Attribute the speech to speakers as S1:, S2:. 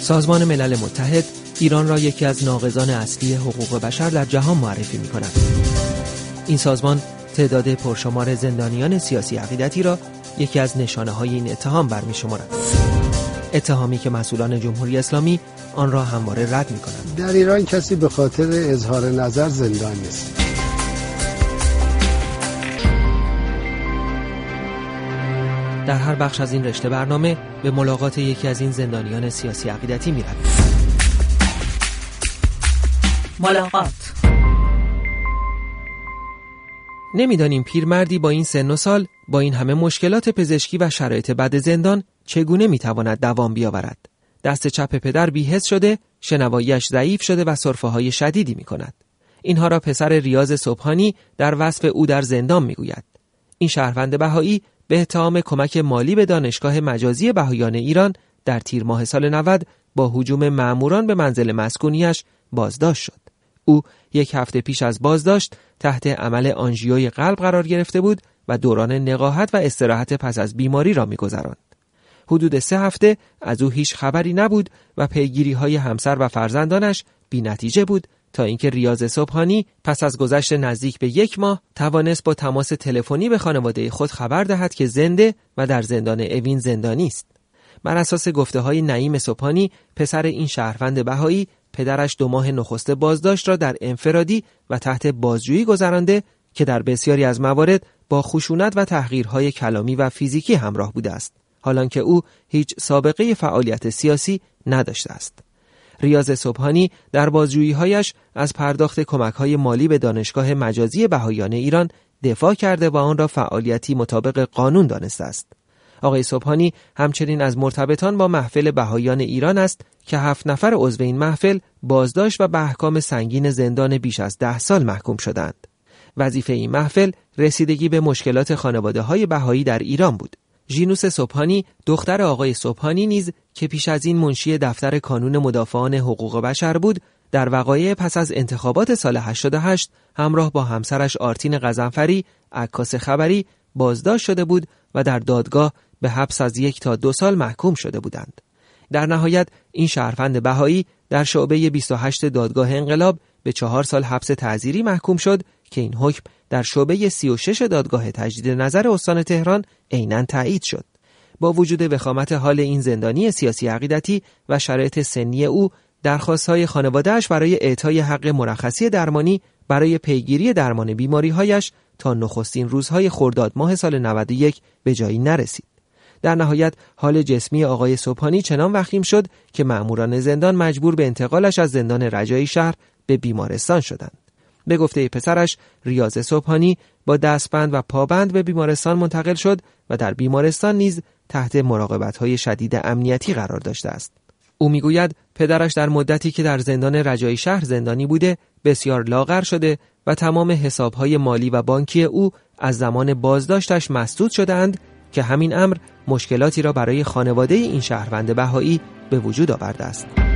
S1: سازمان ملل متحد ایران را یکی از ناقضان اصلی حقوق بشر در جهان معرفی می‌کند. این سازمان تعداد پرشمار زندانیان سیاسی عقیدتی را یکی از نشانه‌های این اتهام برمی‌شمارد. اتهامی که مسئولان جمهوری اسلامی آن را همواره رد می‌کنند.
S2: در ایران کسی به خاطر اظهار نظر زندان نیست.
S1: در هر بخش از این رشته برنامه به ملاقات یکی از این زندانیان سیاسی عقیدتی می‌رویم.
S3: ملاقات.
S1: نمی‌دانیم پیرمردی با این سن و سال، با این همه مشکلات پزشکی و شرایط بد زندان چگونه می‌تواند دوام بیاورد. دست چپ پدر بی‌حس شده، شنوایی‌اش ضعیف شده و سرفه‌های شدیدی می‌کند. اینها را پسر ریاض صبحانی در وصف او در زندان می‌گوید. این شهروند بهایی به اتهام کمک مالی به دانشگاه مجازی بهایان ایران در تیر ماه سال 90 با هجوم مأموران به منزل مسکونیش بازداشت شد. او یک هفته پیش از بازداشت تحت عمل آنژیوی قلب قرار گرفته بود و دوران نقاهت و استراحت پس از بیماری را می‌گذراند. حدود 3 هفته از او هیچ خبری نبود و پیگیری‌های همسر و فرزندانش بی‌نتیجه بود تا اینکه ریاض صبحانی پس از گذشت نزدیک به 1 ماه توانست با تماس تلفنی به خانواده خود خبر دهد که زنده و در زندان اوین زندانی است. بر اساس گفته‌های نعیم صبحانی، پسر این شهروند بهایی، پدرش 2 ماه نخست بازداشت را در انفرادی و تحت بازجویی گذرانده که در بسیاری از موارد با خشونت و تحقیرهای کلامی و فیزیکی همراه بوده است، حالانکه او هیچ سابقه فعالیت سیاسی نداشته است. ریاض صبحانی در بازجویی‌هایش از پرداخت کمک‌های مالی به دانشگاه مجازی بهایان ایران دفاع کرده و آن را فعالیتی مطابق قانون دانسته است. آقای صبحانی همچنین از مرتبطان با محفل بهایان ایران است که 7 نفر عضو این محفل بازداشت و به احکام سنگین زندان بیش از 10 سال محکوم شدند. وظیفه این محفل رسیدگی به مشکلات خانواده‌های بهایی در ایران بود. ژینوس صبحانی، دختر آقای صبحانی نیز که پیش از این منشی دفتر کانون مدافعان حقوق بشر بود، در وقایع پس از انتخابات سال 88 همراه با همسرش آرتین غضنفری، عکاس خبری، بازداشت شده بود و در دادگاه به حبس از 1 تا 2 سال محکوم شده بودند. در نهایت این شهروند بهایی در شعبه 28 دادگاه انقلاب به 4 سال حبس تعزیری محکوم شد که این حکم در شعبه 36 دادگاه تجدید نظر استان تهران عیناً تایید شد. با وجود وخامت حال این زندانی سیاسی عقیدتی و شرایط سنی او، درخواست‌های خانواده‌اش برای اعطای حق مرخصی درمانی برای پیگیری درمان بیماری‌هایش تا نخستین روزهای خرداد ماه سال 91 به جایی نرسید. در نهایت حال جسمی آقای صبحانی چنان وخیم شد که مأموران زندان مجبور به انتقالش از زندان رجایی شهر به بیمارستان شدند. به گفته پسرش، ریاض صبحانی با دستبند و پابند به بیمارستان منتقل شد و در بیمارستان نیز تحت مراقبت‌های شدید امنیتی قرار داشته است. او میگوید پدرش در مدتی که در زندان رجایی شهر زندانی بوده بسیار لاغر شده و تمام حساب‌های مالی و بانکی او از زمان بازداشتش مسدود شده‌اند که همین امر مشکلاتی را برای خانواده این شهروند بهایی به وجود آورده است.